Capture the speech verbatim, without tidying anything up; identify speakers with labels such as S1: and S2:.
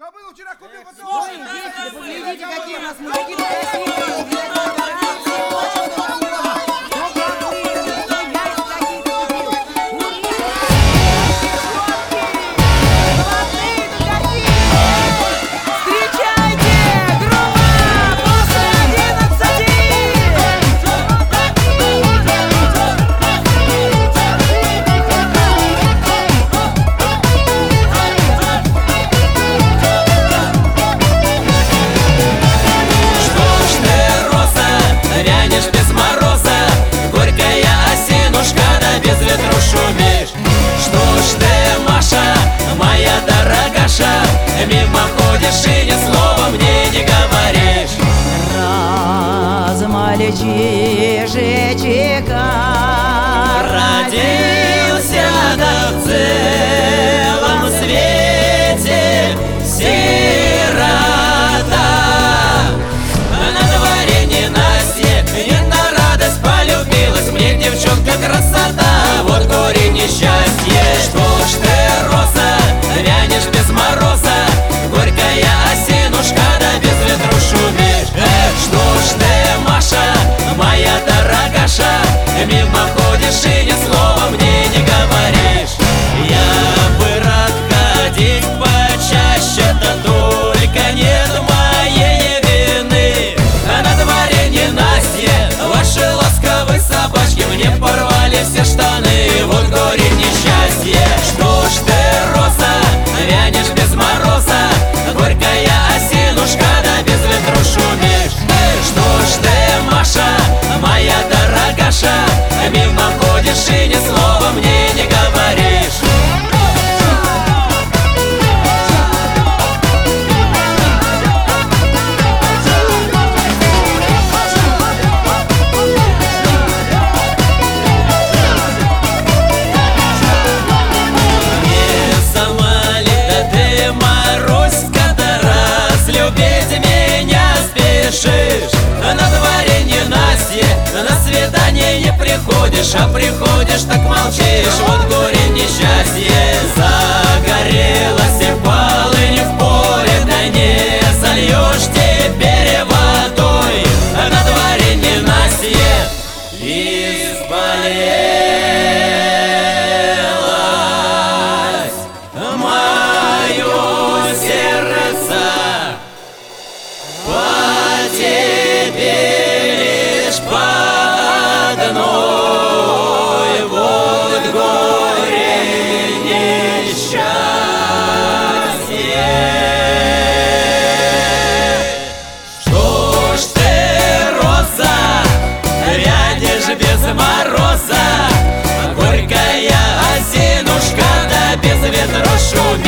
S1: Кобылу вчера купил, потом...
S2: Ой, дети, поглядите, какие у нас мужики красивые.
S3: Мимо ходишь и ни слова мне не говоришь.
S2: Раз мальчишечка
S3: родился, да в целом свете сирота. На дворе ненастье, не на радость полюбилась мне девчонка красота. Вот горе несчастье. Что ж ты, роза, вянешь без мороза? Горькая осинушка, да без ветру шумишь. Эх, что ж ты, Маша, моя дорогаша, мимо ходишь и ни слова мне не говоришь. Я бы рад ходить почаще, да только нет моей вины. А на дворе ненастье, ваши ласковые собачки мне порвали все штаны. Вот горе несчастье. Что ж ты, роза, вянешь без мороза? Горькая осинушка, да без ветру шумишь. Что ж ты, Маша, моя дорогаша, мимо ходишь и ни слова мне не говоришь. На дворе ненастье, на свидание не приходишь, а приходишь, так молчишь. Вот горе несчастье. Загорелась и полынь в поле, да не сольешь теперь водой. На дворе ненастье изболелась мое сердце. Тебе лишь по одной, вот горе несчастье. Что ж ты, роза, вянешь без мороза? Горькая осинушка, да без ветра шумит.